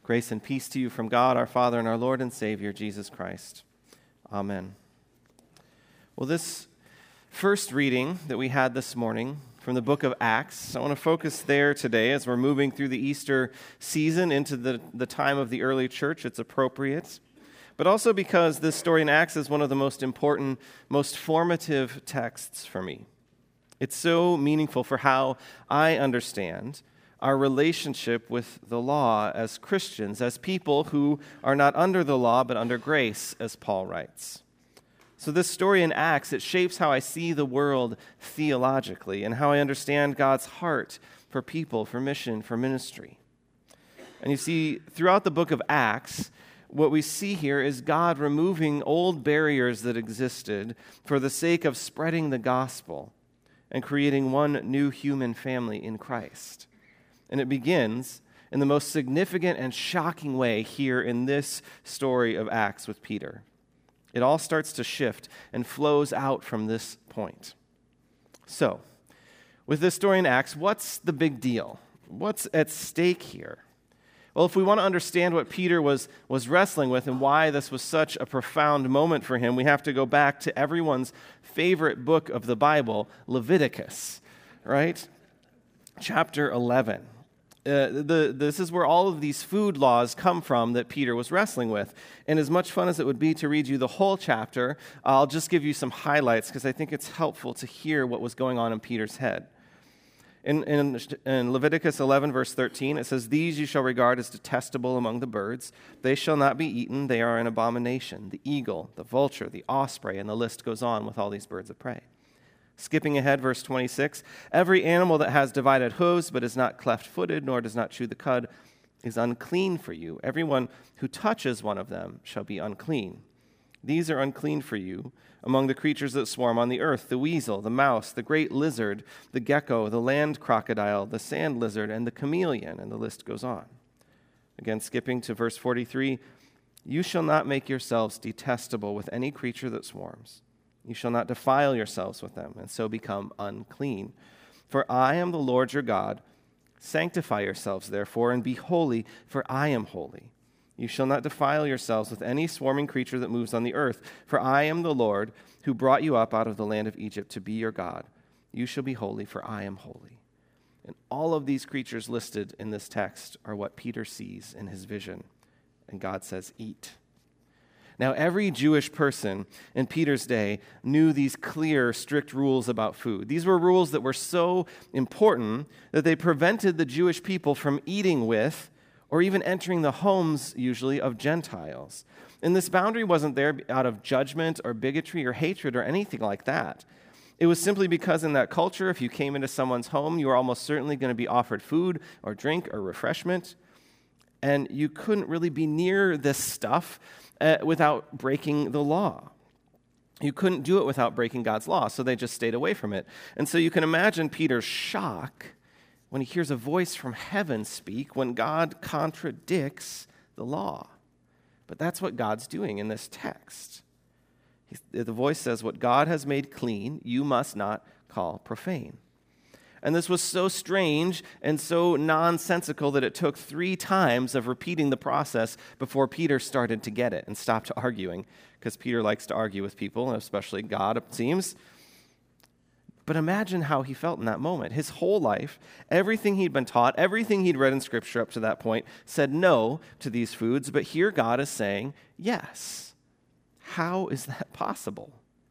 Grace and peace to you from God, our Father, and our Lord and Savior, Jesus Christ. Amen. Well, this first reading that we had this morning from the book of Acts, I want to focus there today as we're moving through the Easter season into the time of the early church. It's appropriate, but also because this story in Acts is one of the most important, most formative texts for me. It's so meaningful for how I understand our relationship with the law as Christians, as people who are not under the law but under grace, as Paul writes. So this story in Acts, it shapes how I see the world theologically and how I understand God's heart for people, for mission, for ministry. And you see, throughout the book of Acts, what we see here is God removing old barriers that existed for the sake of spreading the gospel and creating one new human family in Christ. And it begins in the most significant and shocking way here in this story of Acts with Peter. It all starts to shift and flows out from this point. So, with this story in Acts, what's the big deal? What's at stake here? Well, if we want to understand what Peter was wrestling with and why this was such a profound moment for him, we have to go back to everyone's favorite book of the Bible, Leviticus, right? Chapter 11. This is where all of these food laws come from that Peter was wrestling with. And as much fun as it would be to read you the whole chapter, I'll just give you some highlights because I think it's helpful to hear what was going on in Peter's head. In Leviticus 11, verse 13, it says, "These you shall regard as detestable among the birds. They shall not be eaten. They are an abomination. The eagle, the vulture, the osprey," and the list goes on with all these birds of prey. Skipping ahead, verse 26, "Every animal that has divided hooves but is not cleft-footed nor does not chew the cud is unclean for you. Everyone who touches one of them shall be unclean. These are unclean for you among the creatures that swarm on the earth, the weasel, the mouse, the great lizard, the gecko, the land crocodile, the sand lizard, and the chameleon," and the list goes on. Again, skipping to verse 43, "You shall not make yourselves detestable with any creature that swarms. You shall not defile yourselves with them, and so become unclean. For I am the Lord your God. Sanctify yourselves, therefore, and be holy, for I am holy. You shall not defile yourselves with any swarming creature that moves on the earth, for I am the Lord who brought you up out of the land of Egypt to be your God. You shall be holy, for I am holy." And all of these creatures listed in this text are what Peter sees in his vision. And God says, "Eat." Now, every Jewish person in Peter's day knew these clear, strict rules about food. These were rules that were so important that they prevented the Jewish people from eating with or even entering the homes, usually, of Gentiles. And this boundary wasn't there out of judgment or bigotry or hatred or anything like that. It was simply because in that culture, if you came into someone's home, you were almost certainly going to be offered food or drink or refreshment. And you couldn't really be near this stuff without breaking the law. You couldn't do it without breaking God's law, so they just stayed away from it. And so you can imagine Peter's shock when he hears a voice from heaven speak when God contradicts the law. But that's what God's doing in this text. The voice says, "What God has made clean, you must not call profane." And this was so strange and so nonsensical that it took 3 times of repeating the process before Peter started to get it and stopped arguing, because Peter likes to argue with people, especially God, it seems. But imagine how he felt in that moment. His whole life, everything he'd been taught, everything he'd read in Scripture up to that point said no to these foods, but here God is saying yes. How is that possible?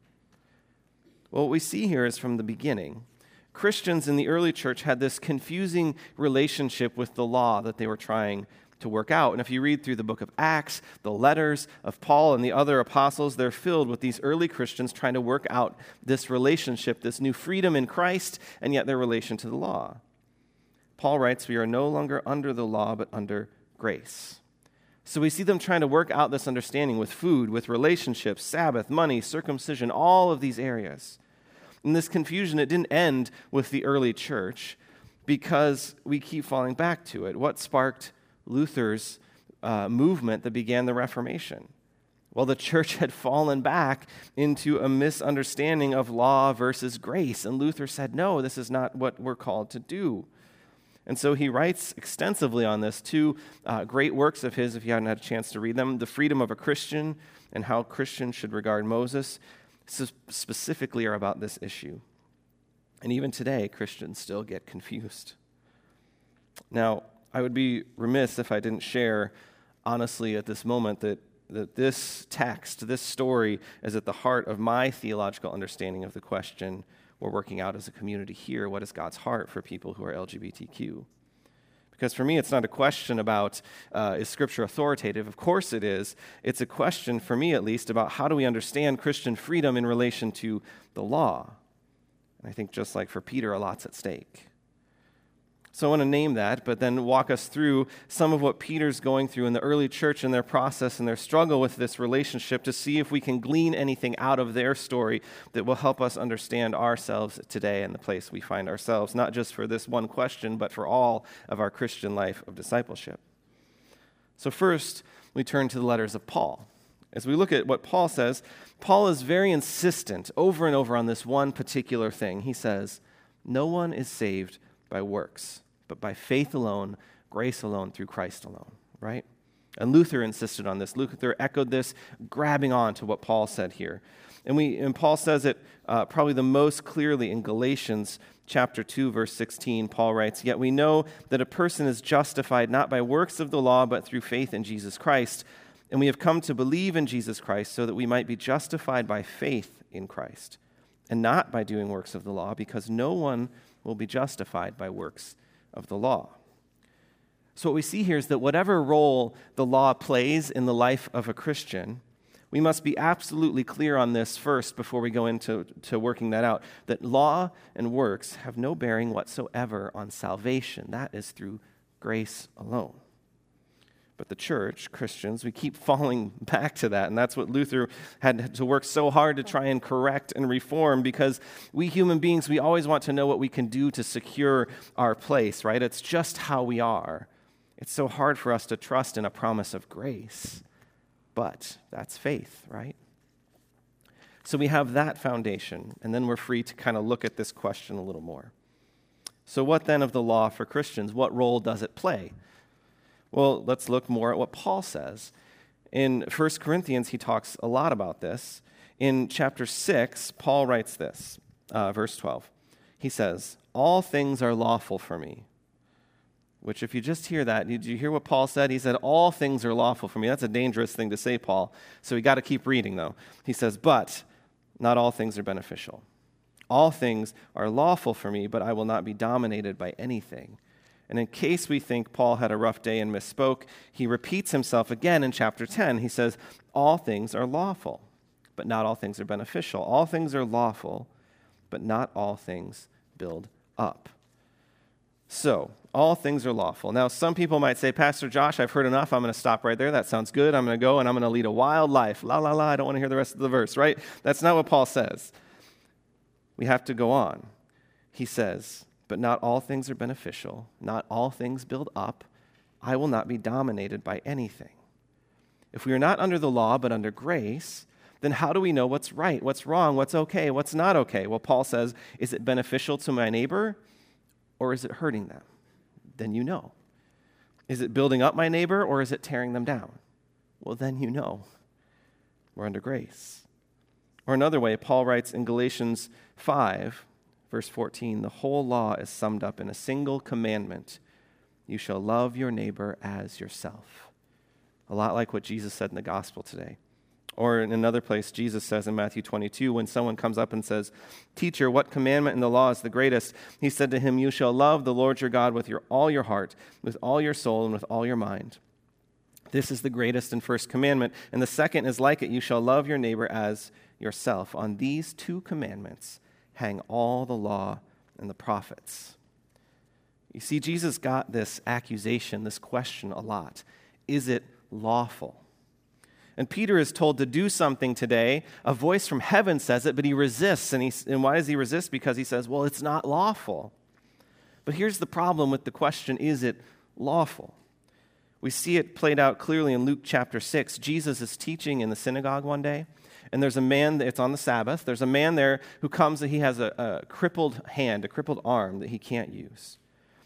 Well, what we see here is from the beginning, Christians in the early church had this confusing relationship with the law that they were trying to work out. And if you read through the book of Acts, the letters of Paul and the other apostles, they're filled with these early Christians trying to work out this relationship, this new freedom in Christ, and yet their relation to the law. Paul writes, "We are no longer under the law, but under grace." So we see them trying to work out this understanding with food, with relationships, Sabbath, money, circumcision, all of these areas. And this confusion, it didn't end with the early church because we keep falling back to it. What sparked Luther's movement that began the Reformation? Well, the church had fallen back into a misunderstanding of law versus grace. And Luther said, no, this is not what we're called to do. And so he writes extensively on this, two great works of his, if you haven't had a chance to read them, The Freedom of a Christian and How Christians Should Regard Moses, specifically are about this issue. And even today, Christians still get confused. Now, I would be remiss if I didn't share, honestly, at this moment, that this text, this story, is at the heart of my theological understanding of the question we're working out as a community here. What is God's heart for people who are LGBTQ? Because for me, it's not a question about, is Scripture authoritative? Of course it is. It's a question, for me at least, about how do we understand Christian freedom in relation to the law? And I think just like for Peter, a lot's at stake. So I want to name that, but then walk us through some of what Peter's going through in the early church and their process and their struggle with this relationship to see if we can glean anything out of their story that will help us understand ourselves today and the place we find ourselves, not just for this one question, but for all of our Christian life of discipleship. So first, we turn to the letters of Paul. As we look at what Paul says, Paul is very insistent over and over on this one particular thing. He says, no one is saved by works, but by faith alone, grace alone, through Christ alone, right? And Luther insisted on this. Luther echoed this, grabbing on to what Paul said here. And Paul says it probably the most clearly in Galatians chapter 2, verse 16. Paul writes, "Yet we know that a person is justified not by works of the law, but through faith in Jesus Christ. And we have come to believe in Jesus Christ so that we might be justified by faith in Christ, and not by doing works of the law, because no one will be justified by works of the law." So what we see here is that whatever role the law plays in the life of a Christian, we must be absolutely clear on this first before we go into working that out, that law and works have no bearing whatsoever on salvation. That is through grace alone. But the church, Christians, we keep falling back to that, and that's what Luther had to work so hard to try and correct and reform, because we human beings, we always want to know what we can do to secure our place, right? It's just how we are. It's so hard for us to trust in a promise of grace, but that's faith, right? So we have that foundation, and then we're free to kind of look at this question a little more. So what then of the law for Christians? What role does it play? Well, let's look more at what Paul says. In 1 Corinthians, he talks a lot about this. In chapter 6, Paul writes this, verse 12. He says, "All things are lawful for me." Which, if you just hear that, did you hear what Paul said? He said, all things are lawful for me. That's a dangerous thing to say, Paul. So we got to keep reading, though. He says, "But not all things are beneficial. All things are lawful for me, but I will not be dominated by anything." And in case we think Paul had a rough day and misspoke, he repeats himself again in chapter 10. He says, all things are lawful, but not all things are beneficial. All things are lawful, but not all things build up. So, all things are lawful. Now, some people might say, "Pastor Josh, I've heard enough. I'm going to stop right there. That sounds good. I'm going to go and I'm going to lead a wild life. La, la, la. I don't want to hear the rest of the verse," right? That's not what Paul says. We have to go on. He says, "But not all things are beneficial. Not all things build up. I will not be dominated by anything." If we are not under the law, but under grace, then how do we know what's right, what's wrong, what's okay, what's not okay? Well, Paul says, is it beneficial to my neighbor, or is it hurting them? Then you know. Is it building up my neighbor, or is it tearing them down? Well, then you know. We're under grace. Or another way, Paul writes in Galatians 5, verse 14, "The whole law is summed up in a single commandment. You shall love your neighbor as yourself." A lot like what Jesus said in the gospel today. Or in another place, Jesus says in Matthew 22, when someone comes up and says, "Teacher, what commandment in the law is the greatest?" He said to him, "You shall love the Lord your God with all your heart, with all your soul, and with all your mind. This is the greatest and first commandment. And the second is like it. You shall love your neighbor as yourself. On these two commandments hang all the law and the prophets." You see, Jesus got this accusation, this question a lot. Is it lawful? And Peter is told to do something today. A voice from heaven says it, but he resists. And why does he resist? Because he says, well, it's not lawful. But here's the problem with the question, is it lawful? We see it played out clearly in Luke chapter 6. Jesus is teaching in the synagogue one day, and there's a man, it's on the Sabbath, there's a man there who comes and he has a crippled hand, a crippled arm that he can't use.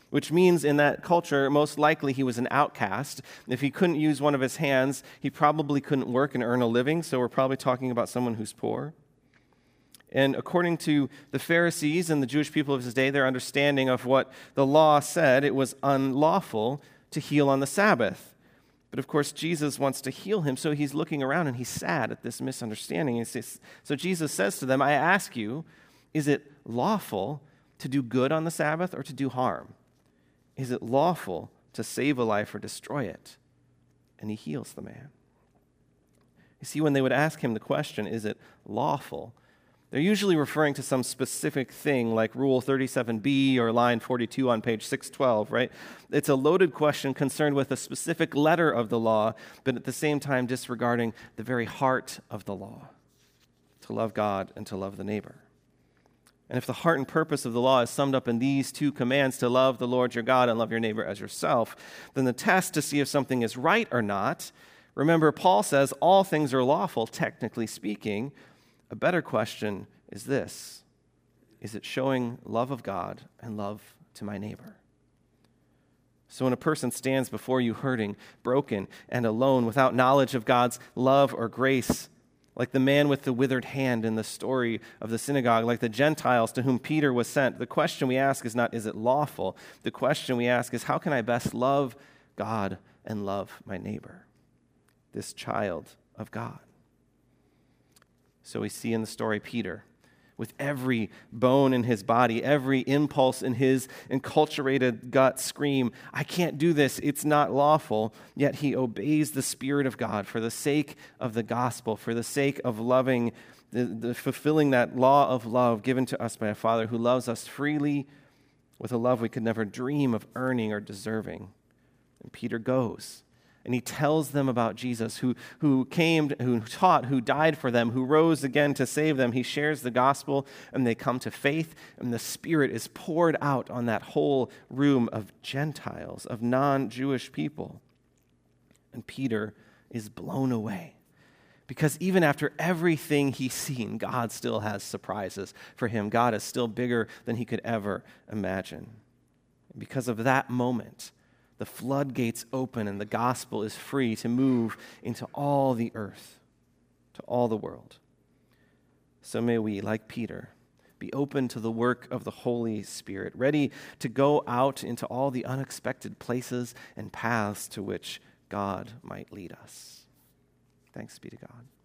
which means in that culture, most likely he was an outcast. If he couldn't use one of his hands, he probably couldn't work and earn a living, so we're probably talking about someone who's poor. And according to the Pharisees and the Jewish people of his day, their understanding of what the law said, it was unlawful to heal on the Sabbath. But of course, Jesus wants to heal him, so he's looking around and he's sad at this misunderstanding. So Jesus says to them, I ask you, is it lawful to do good on the Sabbath or to do harm? Is it lawful to save a life or destroy it? And he heals the man. You see, when they would ask him the question, is it lawful? They're usually referring to some specific thing like Rule 37b or line 42 on page 612, right? It's a loaded question concerned with a specific letter of the law, but at the same time disregarding the very heart of the law, to love God and to love the neighbor. And if the heart and purpose of the law is summed up in these two commands, to love the Lord your God and love your neighbor as yourself, then the test to see if something is right or not, remember Paul says all things are lawful, technically speaking. A better question is this: is it showing love of God and love to my neighbor? So when a person stands before you hurting, broken, and alone, without knowledge of God's love or grace, like the man with the withered hand in the story of the synagogue, like the Gentiles to whom Peter was sent, the question we ask is not, is it lawful? The question we ask is, how can I best love God and love my neighbor, this child of God? So we see in the story Peter, with every bone in his body, every impulse in his enculturated gut scream, I can't do this, it's not lawful, yet he obeys the Spirit of God for the sake of the gospel, for the sake of loving, the fulfilling that law of love given to us by a Father who loves us freely with a love we could never dream of earning or deserving. And Peter goes. And he tells them about Jesus, who came, who taught, who died for them, who rose again to save them. He shares the gospel, and they come to faith, and the Spirit is poured out on that whole room of Gentiles, of non-Jewish people. And Peter is blown away, because even after everything he's seen, God still has surprises for him. God is still bigger than he could ever imagine. And because of that moment, the floodgates open and the gospel is free to move into all the earth, to all the world. So may we, like Peter, be open to the work of the Holy Spirit, ready to go out into all the unexpected places and paths to which God might lead us. Thanks be to God.